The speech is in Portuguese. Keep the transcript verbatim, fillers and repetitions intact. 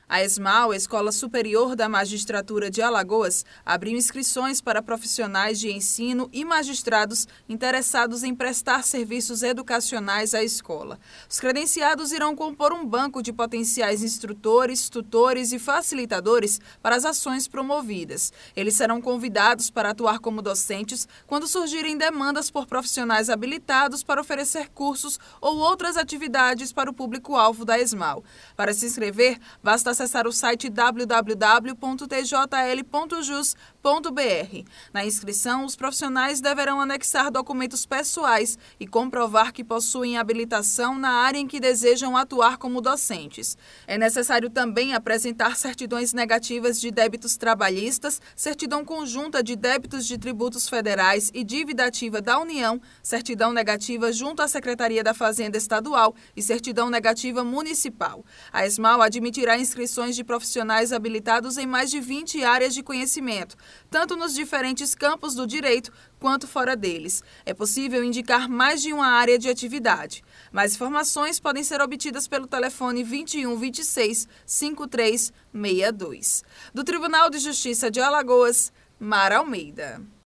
A ESMAL, Escola Superior da Magistratura de Alagoas, abriu inscrições para profissionais de ensino e magistrados interessados em prestar serviços educacionais à escola. Os credenciados irão compor um banco de potenciais instrutores, tutores e facilitadores para as ações promovidas. Eles serão convidados para atuar como docentes quando surgirem demandas por profissionais habilitados para oferecer cursos ou outras atividades para o público-alvo da ESMAL. Para se inscrever, basta acessar o site w w w ponto t j l ponto jus ponto b r. Na inscrição, os profissionais deverão anexar documentos pessoais e comprovar que possuem habilitação na área em que desejam atuar como docentes. É necessário também apresentar certidões negativas de débitos trabalhistas, certidão conjunta de débitos de tributos federais e dívida ativa da União, certidão negativa junto à Secretaria da Fazenda Estadual e certidão negativa municipal. A ESMAL admitirá inscrições de profissionais habilitados em mais de vinte áreas de conhecimento, tanto nos diferentes campos do direito quanto fora deles. É possível indicar mais de uma área de atividade. Mais informações podem ser obtidas pelo telefone vinte e um, vinte e seis, cinquenta e três, sessenta e dois. Do Tribunal de Justiça de Alagoas, Mara Almeida.